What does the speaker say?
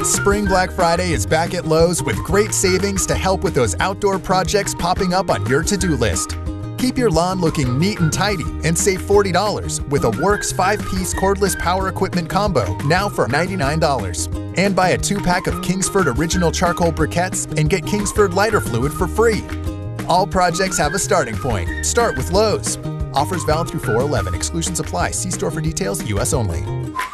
Spring Black Friday is back at Lowe's with great savings to help with those outdoor projects popping up on your to-do list. Keep your lawn looking neat and tidy and save $40 with a Works 5-piece cordless power equipment combo now for $99. And buy a 2-pack of Kingsford Original Charcoal Briquettes and get Kingsford Lighter Fluid for free. All projects have a starting point. Start with Lowe's. Offers valid through 4/11. Exclusions apply. See store for details. U.S. only.